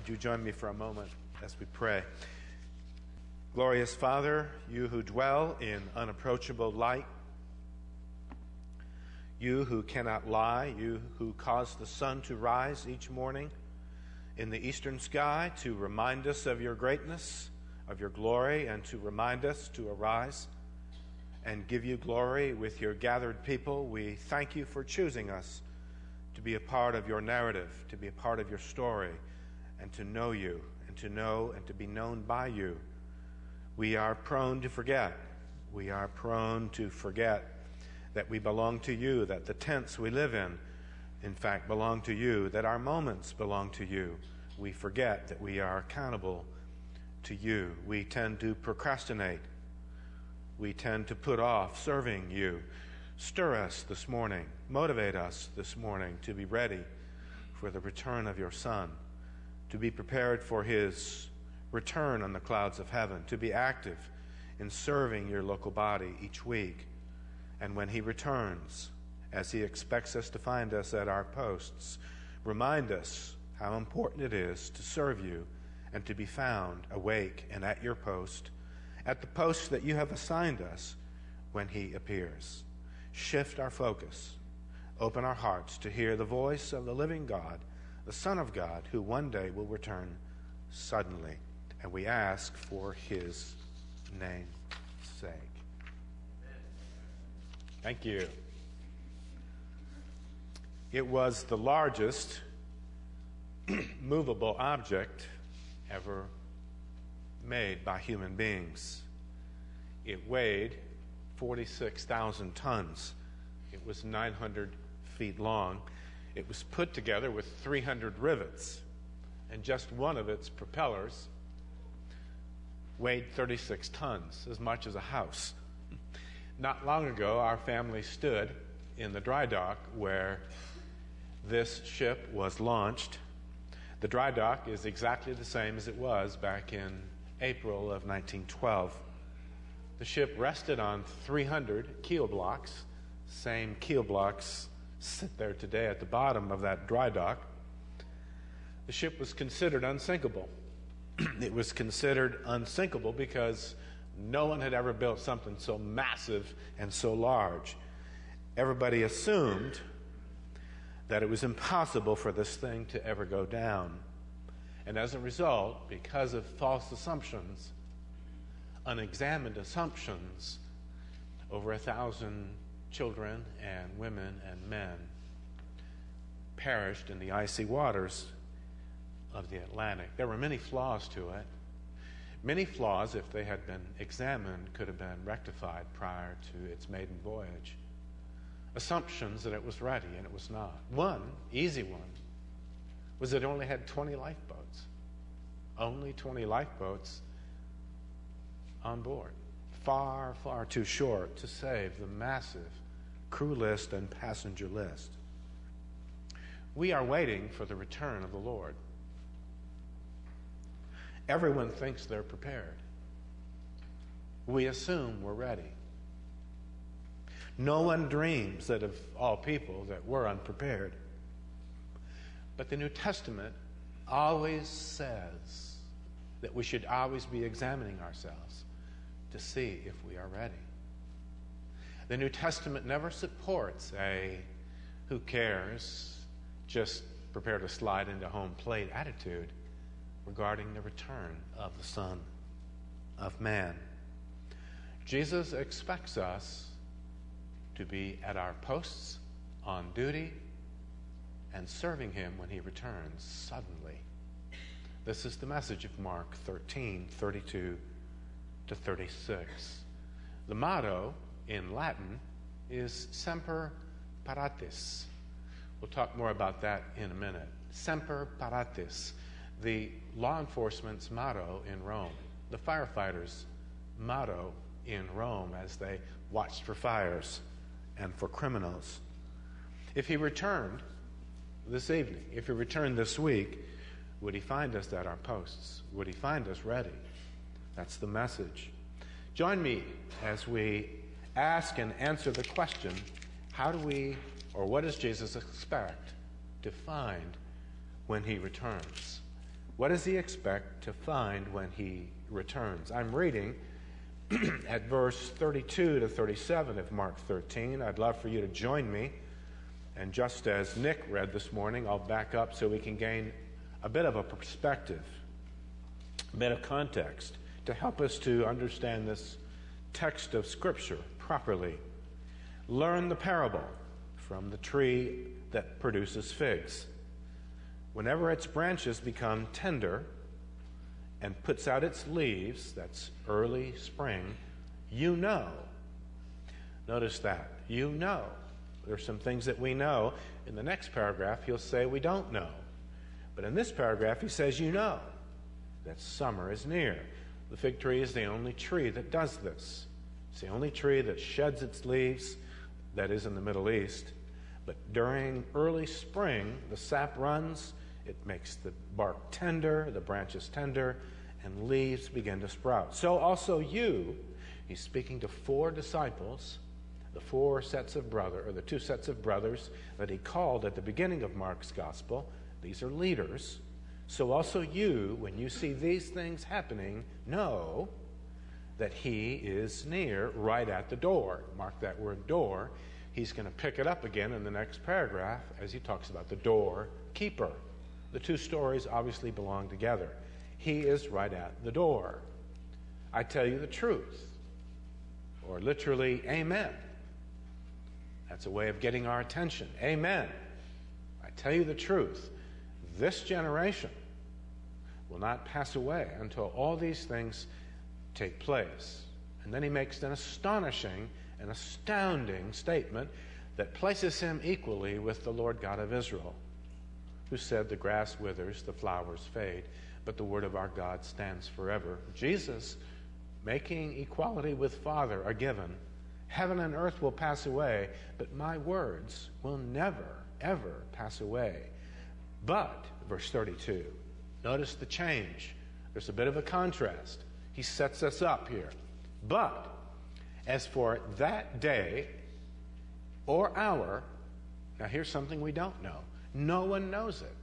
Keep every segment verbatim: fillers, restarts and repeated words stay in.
Would you join me for a moment as we pray? Glorious Father, you who dwell in unapproachable light, you who cannot lie, you who cause the sun to rise each morning in the eastern sky to remind us of your greatness, of your glory, and to remind us to arise and give you glory with your gathered people, we thank you for choosing us to be a part of your narrative, to be a part of your story, and to know you, and to know and to be known by you. We are prone to forget. We are prone to forget that we belong to you, that the tents we live in, in fact, belong to you, that our moments belong to you. We forget that we are accountable to you. We tend to procrastinate. We tend to put off serving you. Stir us this morning, motivate us this morning to be ready for the return of your Son, to be prepared for his return on the clouds of heaven, to be active in serving your local body each week. And when he returns, as he expects us to find us at our posts, remind us how important it is to serve you and to be found awake and at your post, at the post that you have assigned us when he appears. Shift our focus. Open our hearts to hear the voice of the living God, the Son of God, who one day will return suddenly. And we ask for his name's sake. Thank you. It was the largest movable object ever made by human beings. It weighed forty-six thousand tons. It was nine hundred feet long. It was put together with three hundred rivets, and just one of its propellers weighed thirty-six tons, as much as a house. Not long ago, our family stood in the dry dock where this ship was launched. The dry dock is exactly the same as it was back in April of nineteen twelve. The ship rested on three hundred keel blocks. Same keel blocks sit there today at the bottom of that dry dock. The ship was considered unsinkable. It was considered unsinkable because no one had ever built something so massive and so large. Everybody assumed that it was impossible for this thing to ever go down. And as a result, because of false assumptions, unexamined assumptions, over a thousand children and women and men perished in the icy waters of the Atlantic. There were many flaws to it. Many flaws, if they had been examined, could have been rectified prior to its maiden voyage. Assumptions that it was ready, and it was not. One, easy one, was that it only had twenty lifeboats. Only twenty lifeboats on board. Far, far too short to save the massive crew list and passenger list. We are waiting for the return of the Lord. Everyone thinks they're prepared. We assume we're ready. No one dreams that of all people that we're unprepared. But the New Testament always says that we should always be examining ourselves to see if we are ready. The New Testament never supports a who cares, just prepare to slide into home plate attitude regarding the return of the Son of Man. Jesus expects us to be at our posts, on duty, and serving him when he returns suddenly. This is the message of Mark thirteen, thirty-two to thirty-six. The motto in Latin is Semper Paratus. We'll talk more about that in a minute. Semper Paratus, the law enforcement's motto in Rome, the firefighters' motto in Rome as they watched for fires and for criminals. If he returned this evening, if he returned this week, would he find us at our posts? Would he find us ready? That's the message. Join me as we ask and answer the question, how do we, or what does Jesus expect to find when he returns? What does he expect to find when he returns? I'm reading at verse thirty-two to thirty-seven of Mark thirteen. I'd love for you to join me. And just as Nick read this morning, I'll back up so we can gain a bit of a perspective, a bit of context to help us to understand this text of Scripture properly. Learn the parable from the tree that produces figs. Whenever its branches become tender and puts out its leaves, that's early spring, you know. Notice that. You know. There's some things that we know. In the next paragraph, he'll say we don't know. But in this paragraph, he says you know that summer is near. The fig tree is the only tree that does this. It's the only tree that sheds its leaves, that is in the Middle East. But during early spring, the sap runs, it makes the bark tender, the branches tender, and leaves begin to sprout. So also you, he's speaking to four disciples, the four sets of brother, or the two sets of brothers that he called at the beginning of Mark's gospel. These are leaders. So also you, when you see these things happening, know that he is near, right at the door. Mark that word door. He's going to pick it up again in the next paragraph as he talks about the doorkeeper. The two stories obviously belong together. He is right at the door. I tell you the truth. Or literally, amen. That's a way of getting our attention. Amen. I tell you the truth. This generation will not pass away until all these things take place. And then he makes an astonishing, an astounding statement that places him equally with the Lord God of Israel, who said, the grass withers, the flowers fade, but the word of our God stands forever. Jesus, making equality with Father a given. Heaven and earth will pass away, but my words will never, ever pass away. But, verse thirty-two, notice the change. There's a bit of a contrast. He sets us up here. But, as for that day or hour, now here's something we don't know. No one knows it.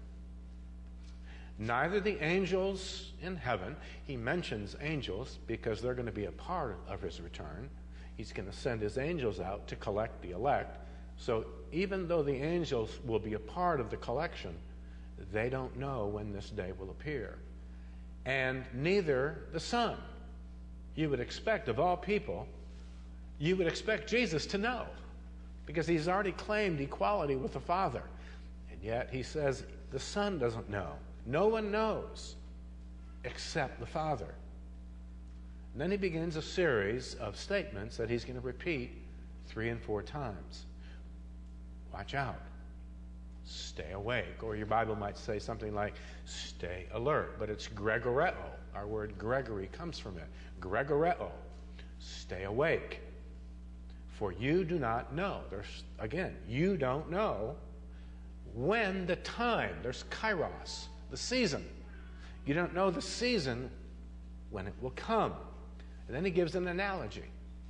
Neither the angels in heaven, he mentions angels because they're going to be a part of his return. He's going to send his angels out to collect the elect. So even though the angels will be a part of the collection, they don't know when this day will appear. And neither the Son. You would expect, of all people, you would expect Jesus to know, because he's already claimed equality with the Father. And yet he says the Son doesn't know. No one knows except the Father. And then he begins a series of statements that he's going to repeat three and four times. Watch out. Stay awake. Or your Bible might say something like, stay alert. But it's Gregoreo. Our word Gregory comes from it. Gregoreo. Stay awake. For you do not know. There's, again, you don't know when the time, there's kairos, the season. You don't know the season when it will come. And then he gives an analogy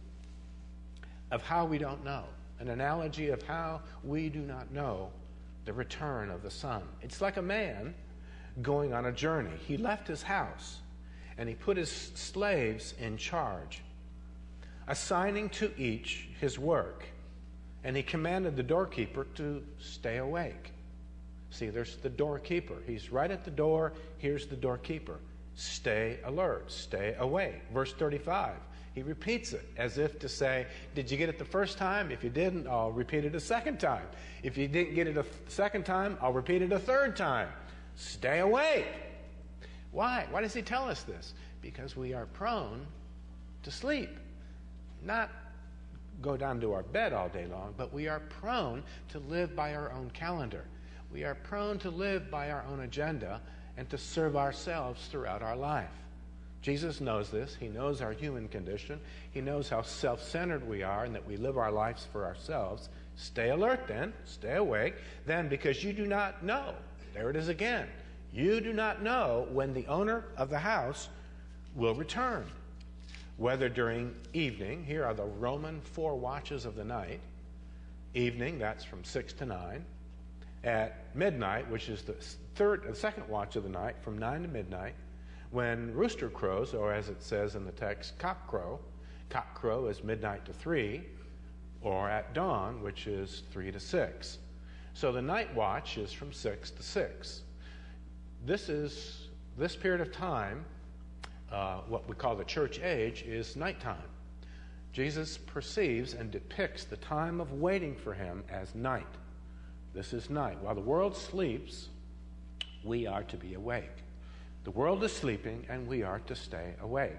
of how we don't know. An analogy of how we do not know the return of the Son. It's like a man going on a journey. He left his house and he put his slaves in charge, assigning to each his work. And he commanded the doorkeeper to stay awake. See, there's the doorkeeper. He's right at the door. Here's the doorkeeper. Stay alert. Stay awake. Verse thirty-five. He repeats it as if to say, did you get it the first time? If you didn't, I'll repeat it a second time. If you didn't get it a second time, I'll repeat it a third time. Stay awake. Why? Why does he tell us this? Because we are prone to sleep. Not go down to our bed all day long, but we are prone to live by our own calendar. We are prone to live by our own agenda and to serve ourselves throughout our life. Jesus knows this. He knows our human condition. He knows how self-centered we are and that we live our lives for ourselves. Stay alert then. Stay awake. Then, because you do not know, there it is again, you do not know when the owner of the house will return. Whether during evening, here are the Roman four watches of the night. Evening, that's from six to nine. At midnight, which is the third, the second watch of the night from nine to midnight, when rooster crows, or as it says in the text, cock crow. Cock crow is midnight to three, or at dawn, which is three to six. So the night watch is from six to six. This is, this period of time, uh, what we call the church age, is nighttime. Jesus perceives and depicts the time of waiting for him as night. This is night. While the world sleeps, we are to be awake. The world is sleeping, and we are to stay awake.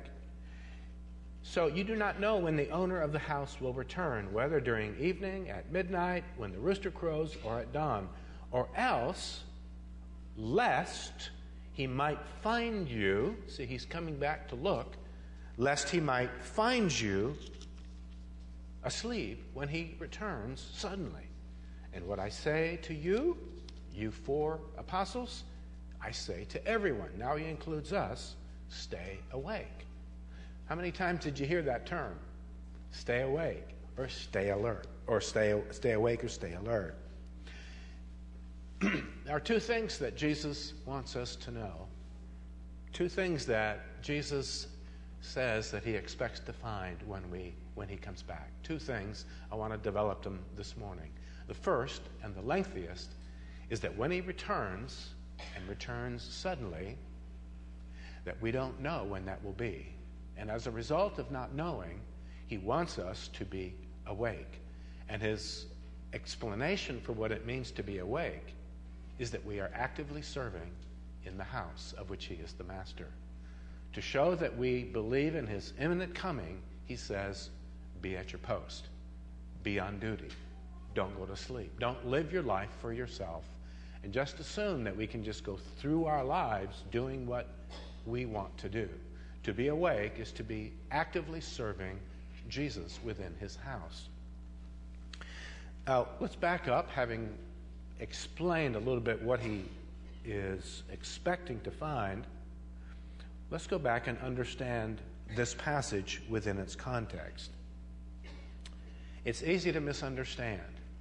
So you do not know when the owner of the house will return, whether during evening, at midnight, when the rooster crows, or at dawn, or else, lest he might find you, see, he's coming back to look, lest he might find you asleep when he returns suddenly. And what I say to you, you four apostles, I say to everyone, now he includes us, stay awake. How many times did you hear that term? Stay awake, or stay alert, or stay, stay awake or stay alert. There are two things that Jesus wants us to know. Two things that Jesus says that he expects to find when we when he comes back. Two things. I want to develop them this morning. The first, and the lengthiest, is that when he returns, and returns suddenly, that we don't know when that will be. And as a result of not knowing, he wants us to be awake. And his explanation for what it means to be awake is that we are actively serving in the house of which he is the master. To show that we believe in his imminent coming, he says, be at your post. Be on duty. Don't go to sleep. Don't live your life for yourself and just assume that we can just go through our lives doing what we want to do. To be awake is to be actively serving Jesus within his house. Now, let's back up, having explained a little bit what he is expecting to find. Let's go back and understand this passage within its context. It's easy to misunderstand.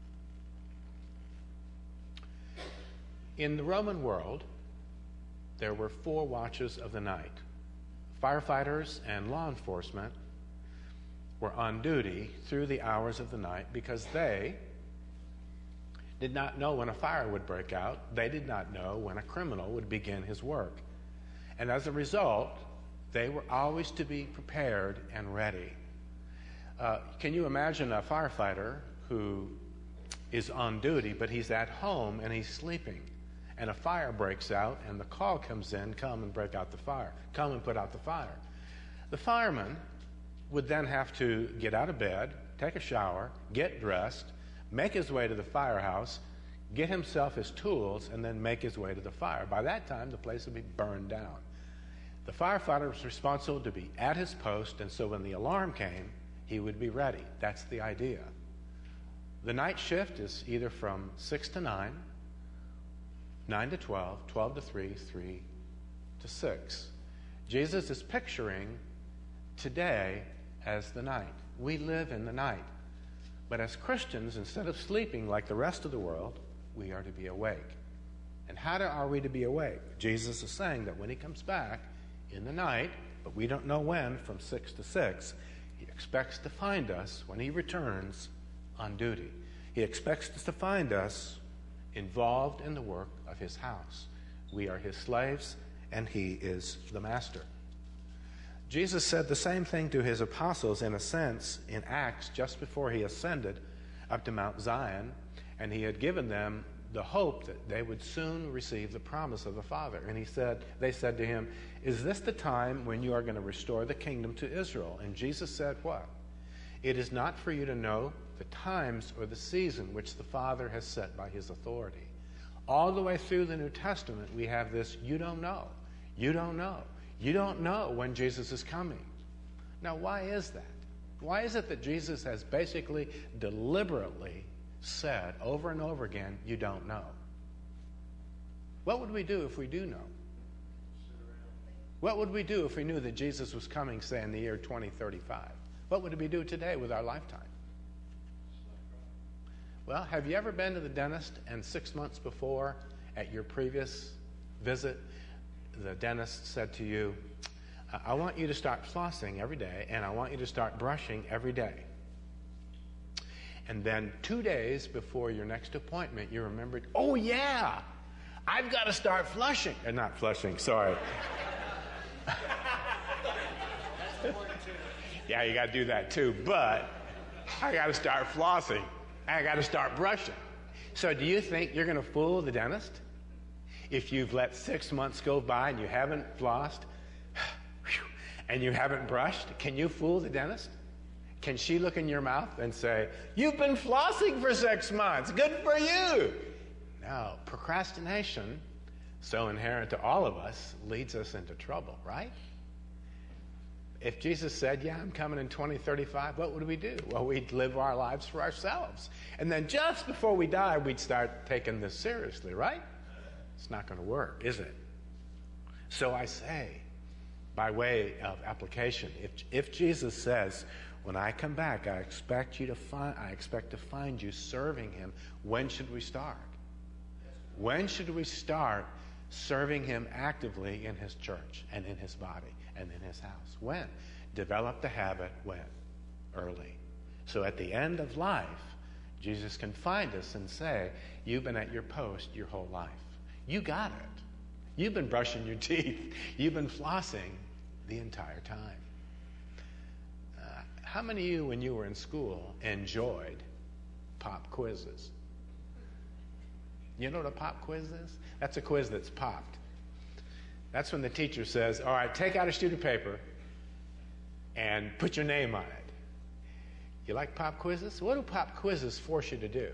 In the Roman world, there were four watches of the night. Firefighters and law enforcement were on duty through the hours of the night because they did not know when a fire would break out. They did not know when a criminal would begin his work. And as a result, they were always to be prepared and ready. Uh, can you imagine a firefighter who is on duty, but he's at home and he's sleeping, and a fire breaks out and the call comes in, come and break out the fire, come and put out the fire. The fireman would then have to get out of bed, take a shower, get dressed, make his way to the firehouse, get himself his tools, and then make his way to the fire. By that time, the place would be burned down. The firefighter was responsible to be at his post, and so when the alarm came, he would be ready. That's the idea. The night shift is either from six to nine, nine to twelve, twelve to three, three to six. Jesus is picturing today as the night. We live in the night. But as Christians, instead of sleeping like the rest of the world, we are to be awake. And how do, are we to be awake? Jesus is saying that when he comes back in the night, but we don't know when, from six to six, he expects to find us, when he returns, on duty. He expects us to find us involved in the work of his house. We are his slaves, and he is the master. Jesus said the same thing to his apostles, in a sense, in Acts, just before he ascended up to Mount Zion, and he had given them the hope that they would soon receive the promise of the Father. And he said, they said to him, is this the time when you are going to restore the kingdom to Israel? And Jesus said what? It is not for you to know the times or the season which the Father has set by his authority. All the way through the New Testament, we have this, you don't know, you don't know. You don't know when Jesus is coming. Now, why is that? Why is it that Jesus has basically deliberately said over and over again, you don't know? What would we do if we do know? What would we do if we knew that Jesus was coming, say, in the year twenty thirty-five? What would we do today with our lifetime? Well, have you ever been to the dentist and six months before, at your previous visit, the dentist said to you, I want you to start flossing every day, and I want you to start brushing every day. And then two days before your next appointment, you remembered, oh yeah, I've got to start flushing. Uh, not flushing, sorry. Yeah, you got to do that too, but I got to start flossing. I got to start brushing. So do you think you're going to fool the dentist? If you've let six months go by and you haven't flossed, and you haven't brushed, can you fool the dentist? Can she look in your mouth and say, you've been flossing for six months, good for you? No, procrastination, so inherent to all of us, leads us into trouble, right? If Jesus said, yeah, I'm coming in twenty thirty-five, what would we do? Well, we'd live our lives for ourselves. And then just before we die, we'd start taking this seriously, right? It's not going to work, is it? So I say, by way of application, if, if Jesus says, when I come back, I expect you to find, I expect to find you serving him, when should we start? When should we start serving him actively in his church and in his body and in his house? When? Develop the habit when? Early. So at the end of life, Jesus can find us and say, you've been at your post your whole life. You got it. You've been brushing your teeth. You've been flossing the entire time. Uh, how many of you, when you were in school, enjoyed pop quizzes? You know what a pop quiz is? That's a quiz that's popped. That's when the teacher says, all right, take out a sheet of paper and put your name on it. You like pop quizzes? What do pop quizzes force you to do?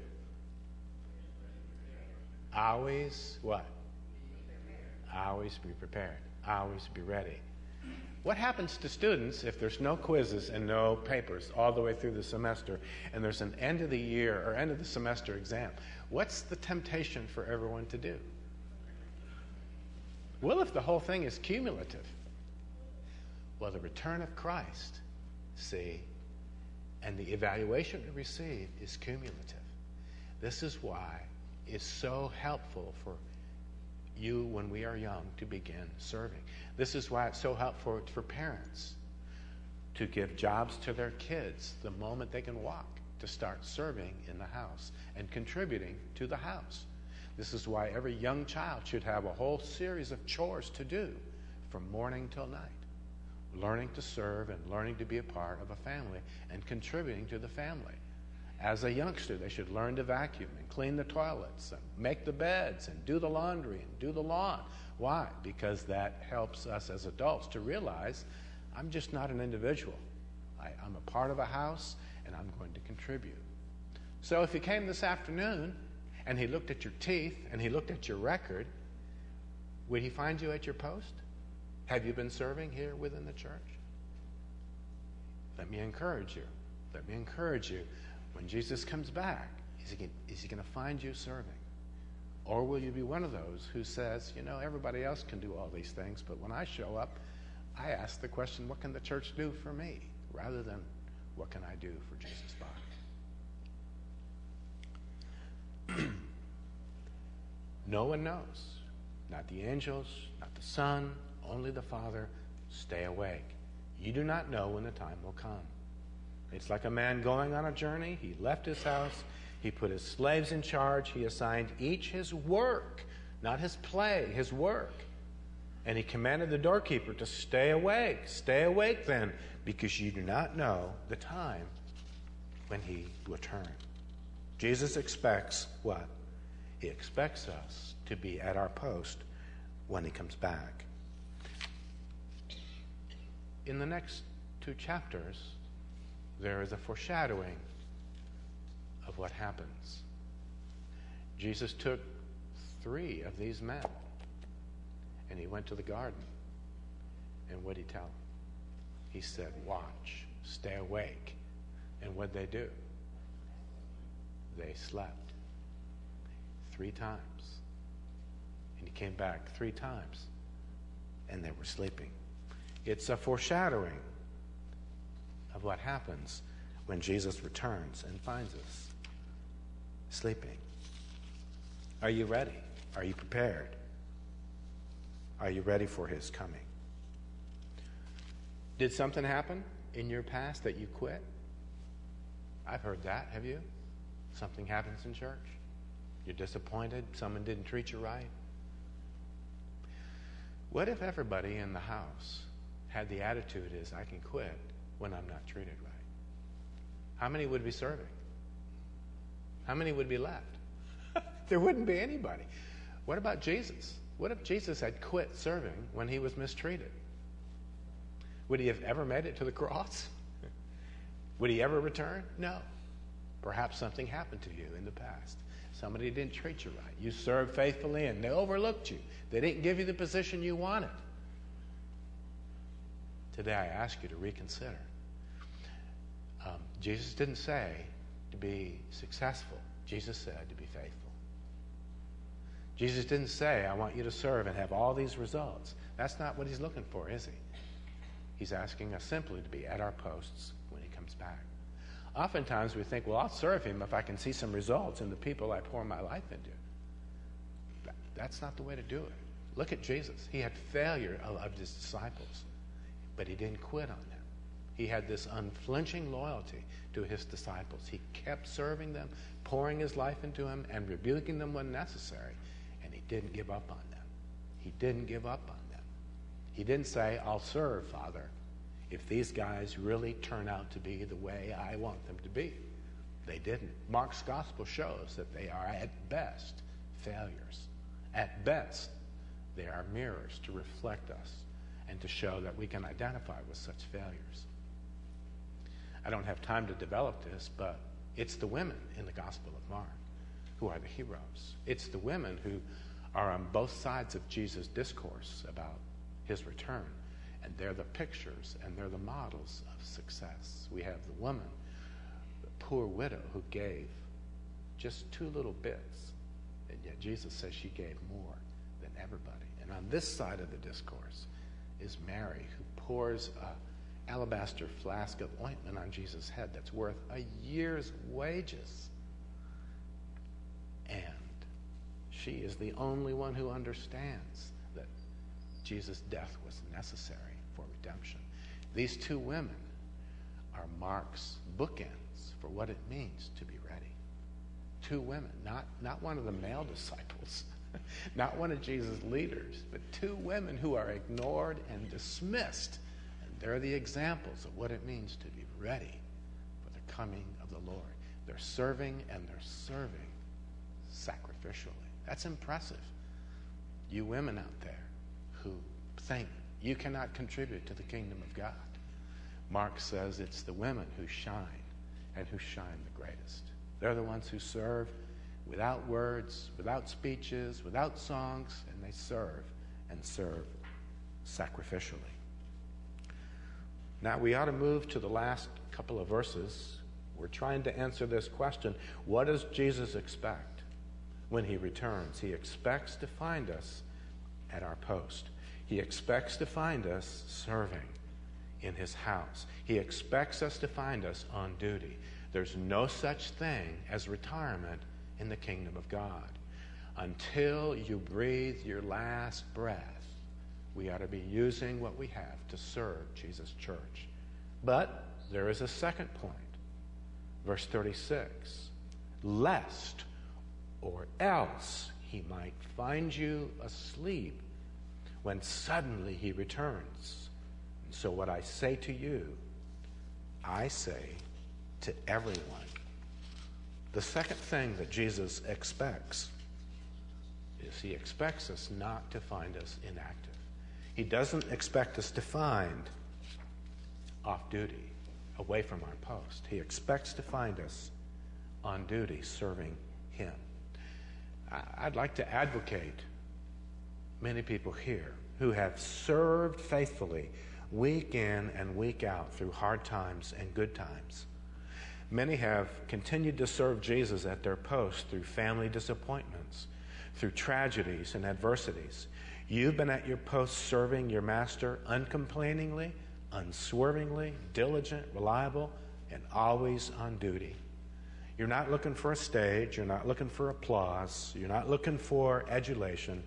Always what? Always be prepared. Always be ready. What happens to students if there's no quizzes and no papers all the way through the semester, and there's an end of the year or end of the semester exam? What's the temptation for everyone to do? Well, if the whole thing is cumulative, well, the return of Christ, see, and the evaluation we receive is cumulative. This is why it's so helpful for you when we are young to begin serving. This is why it's so helpful for parents to give jobs to their kids the moment they can walk, to start serving in the house and contributing to the house. This is why every young child should have a whole series of chores to do from morning till night, learning to serve and learning to be a part of a family and contributing to the family. As a youngster, they should learn to vacuum and clean the toilets and make the beds and do the laundry and do the lawn. Why? Because that helps us as adults to realize I'm just not an individual. I, I'm a part of a house, and I'm going to contribute. So if he came this afternoon and he looked at your teeth and he looked at your record, would he find you at your post? Have you been serving here within the church? Let me encourage you. Let me encourage you. When Jesus comes back, is he, is he going to find you serving? Or will you be one of those who says, you know, everybody else can do all these things, but when I show up, I ask the question, what can the church do for me? Rather than, what can I do for Jesus' body? No one knows. Not the angels, not the Son, only the Father. Stay awake. You do not know when the time will come. It's like a man going on a journey. He left his house. He put his slaves in charge. He assigned each his work, not his play, his work. And he commanded the doorkeeper to stay awake. Stay awake then, because you do not know the time when he will return. Jesus expects what? He expects us to be at our post when he comes back. In the next two chapters, there is a foreshadowing of what happens. Jesus took three of these men and he went to the garden. And what did he tell them? He said, watch, stay awake. And what did they do? They slept three times. And he came back three times and they were sleeping. It's a foreshadowing of what happens when Jesus returns and finds us sleeping. Are you ready? Are you prepared? Are you ready for his coming? Did something happen in your past that you quit? I've heard that. Have you? Something happens in church. You're disappointed. Someone didn't treat you right. What if everybody in the house had the attitude is, I can quit when I'm not treated right? How many would be serving? How many would be left? There wouldn't be anybody. What about Jesus? What if Jesus had quit serving when he was mistreated? Would he have ever made it to the cross? Would he ever return? No. Perhaps something happened to you in the past. Somebody didn't treat you right. You served faithfully and they overlooked you. They didn't give you the position you wanted. Today I ask you to reconsider. Um, Jesus didn't say to be successful. Jesus said to be faithful. Jesus didn't say, I want you to serve and have all these results. That's not what he's looking for, is he? He's asking us simply to be at our posts when he comes back. Oftentimes we think, well, I'll serve him if I can see some results in the people I pour my life into. That, that's not the way to do it. Look at Jesus. He had failure of, of his disciples, but he didn't quit on them. He had this unflinching loyalty to his disciples. He kept serving them, pouring his life into them, and rebuking them when necessary, and he didn't give up on them. He didn't give up on them. He didn't say, I'll serve, Father, if these guys really turn out to be the way I want them to be. They didn't. Mark's gospel shows that they are at best failures. At best, they are mirrors to reflect us and to show that we can identify with such failures. I don't have time to develop this, but it's the women in the Gospel of Mark who are the heroes. It's the women who are on both sides of Jesus' discourse about his return. And they're the pictures and they're the models of success. We have the woman, the poor widow who gave just two little bits, and yet Jesus says she gave more than everybody. And on this side of the discourse is Mary, who pours an alabaster flask of ointment on Jesus' head that's worth a year's wages. And she is the only one who understands that Jesus' death was necessary for redemption. These two women are Mark's bookends for what it means to be ready. Two women, not, not one of the male disciples, not one of Jesus' leaders, but two women who are ignored and dismissed. And they're the examples of what it means to be ready for the coming of the Lord. They're serving, and they're serving sacrificially. That's impressive. You women out there who think you cannot contribute to the kingdom of God. Mark says it's the women who shine and who shine the greatest. They're the ones who serve without words, without speeches, without songs, and they serve and serve sacrificially. Now we ought to move to the last couple of verses. We're trying to answer this question. What does Jesus expect when he returns? He expects to find us at our post. He expects to find us serving in his house. He expects us to find us on duty. There's no such thing as retirement in the kingdom of God. Until you breathe your last breath, we ought to be using what we have to serve Jesus' church. But there is a second point. Verse thirty-six, lest or else he might find you asleep when suddenly he returns. And so what I say to you, I say to everyone. The second thing that Jesus expects is he expects us not to find us inactive. He doesn't expect us to find off duty, away from our post. He expects to find us on duty, serving him. I'd like to advocate many people here who have served faithfully week in and week out through hard times and good times. Many have continued to serve Jesus at their post through family disappointments, through tragedies and adversities. You've been at your post serving your master uncomplainingly, unswervingly, diligent, reliable, and always on duty. You're not looking for a stage. You're not looking for applause. You're not looking for adulation.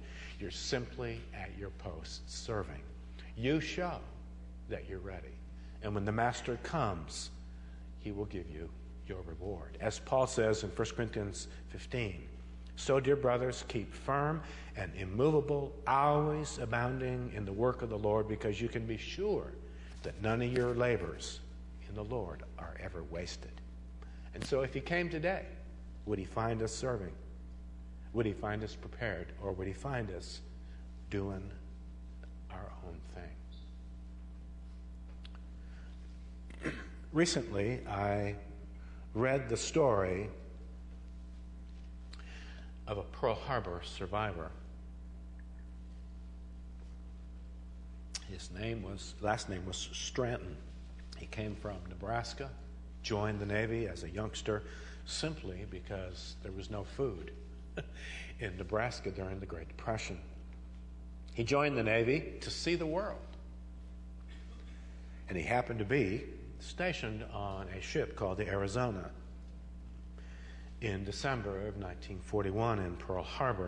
You're simply at your post serving. You show that you're ready. And when the master comes, he will give you your reward. As Paul says in First Corinthians fifteen, so, dear brothers, keep firm and immovable, always abounding in the work of the Lord, because you can be sure that none of your labors in the Lord are ever wasted. And so if he came today, would he find us serving? Would he find us prepared? Or would he find us doing our own thing? Recently, I read the story of a Pearl Harbor survivor. His name was, last name was Stranton. He came from Nebraska, joined the Navy as a youngster simply because there was no food in Nebraska during the Great Depression. He joined the Navy to see the world. And he happened to be stationed on a ship called the Arizona in December of nineteen forty-one in Pearl Harbor.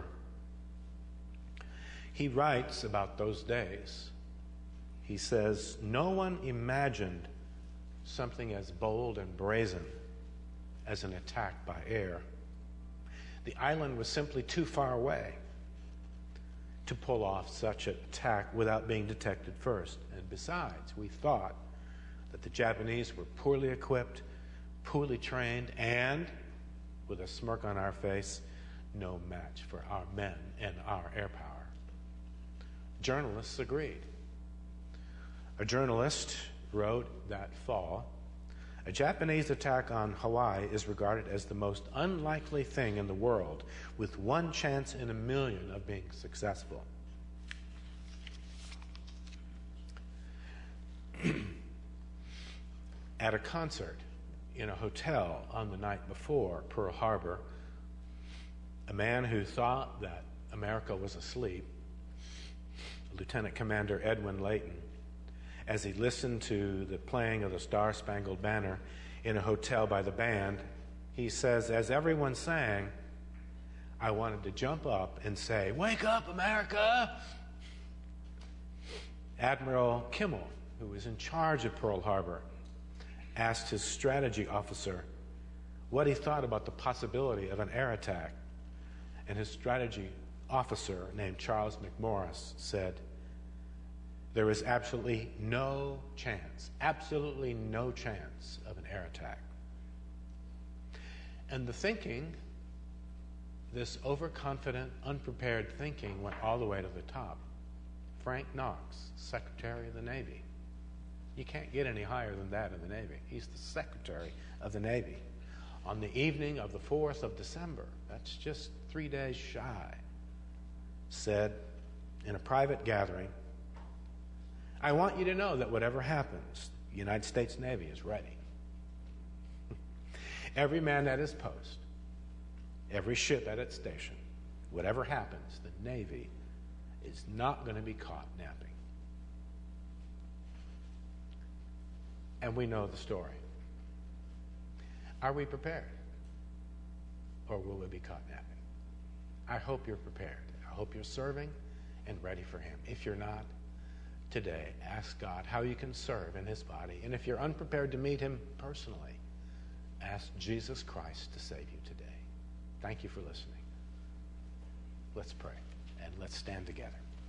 He writes about those days. He says, no one imagined something as bold and brazen as an attack by air. The island was simply too far away to pull off such an attack without being detected first. And besides, we thought that the Japanese were poorly equipped, poorly trained, and, with a smirk on our face, no match for our men and our air power. Journalists agreed. A journalist wrote that fall, a Japanese attack on Hawaii is regarded as the most unlikely thing in the world, with one chance in a million of being successful. At a concert in a hotel on the night before Pearl Harbor, a man who thought that America was asleep, Lieutenant Commander Edwin Layton, as he listened to the playing of the Star-Spangled Banner in a hotel by the band, he says, as everyone sang, I wanted to jump up and say, "Wake up, America!" Admiral Kimmel, who was in charge of Pearl Harbor, asked his strategy officer what he thought about the possibility of an air attack. And his strategy officer, named Charles McMorris, said, there is absolutely no chance, absolutely no chance of an air attack. And the thinking, this overconfident, unprepared thinking, went all the way to the top. Frank Knox, Secretary of the Navy. You can't get any higher than that in the Navy. He's the Secretary of the Navy. On the evening of the fourth of December, that's just three days shy, said in a private gathering, I want you to know that whatever happens, the United States Navy is ready. Every man at his post, every ship at its station, whatever happens, the Navy is not going to be caught napping. And we know the story. Are we prepared? Or will we be caught napping? I hope you're prepared. I hope you're serving and ready for Him. If you're not, today, ask God how you can serve in His body. And if you're unprepared to meet Him personally, ask Jesus Christ to save you today. Thank you for listening. Let's pray and let's stand together.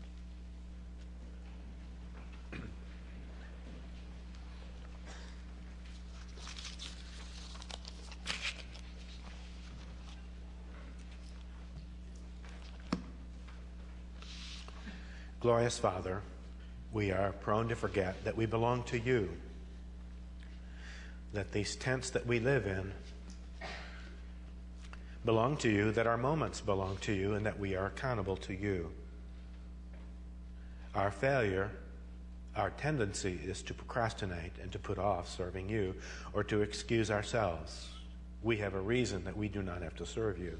Glorious Father, we are prone to forget that we belong to you, that these tents that we live in belong to you, that our moments belong to you, and that we are accountable to you. Our failure, our tendency is to procrastinate and to put off serving you or to excuse ourselves. We have a reason that we do not have to serve you.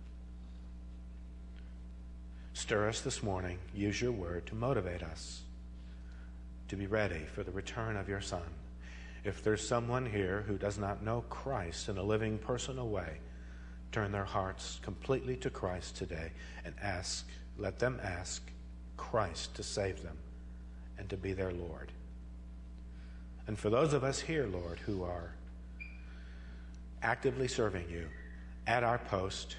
Stir us this morning. Use your word to motivate us to be ready for the return of your Son. If there's someone here who does not know Christ in a living, personal way, turn their hearts completely to Christ today and ask let them ask Christ to save them and to be their Lord. And for those of us here, Lord, who are actively serving you at our post,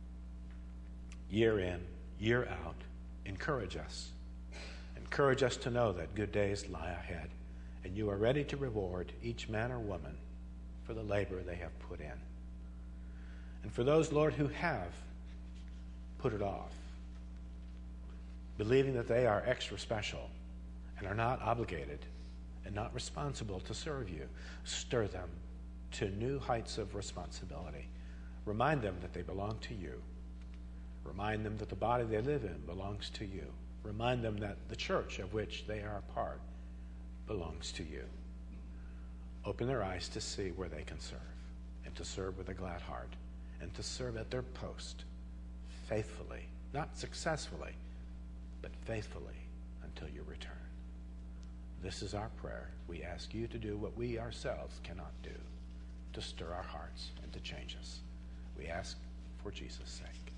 year in, year out, encourage us. Encourage us to know that good days lie ahead, and you are ready to reward each man or woman for the labor they have put in. And for those, Lord, who have put it off, believing that they are extra special and are not obligated and not responsible to serve you, stir them to new heights of responsibility. Remind them that they belong to you. Remind them that the body they live in belongs to you. Remind them that the church of which they are a part belongs to you. Open their eyes to see where they can serve, and to serve with a glad heart, and to serve at their post faithfully, not successfully, but faithfully until you return. This is our prayer. We ask you to do what we ourselves cannot do, to stir our hearts and to change us. We ask for Jesus' sake.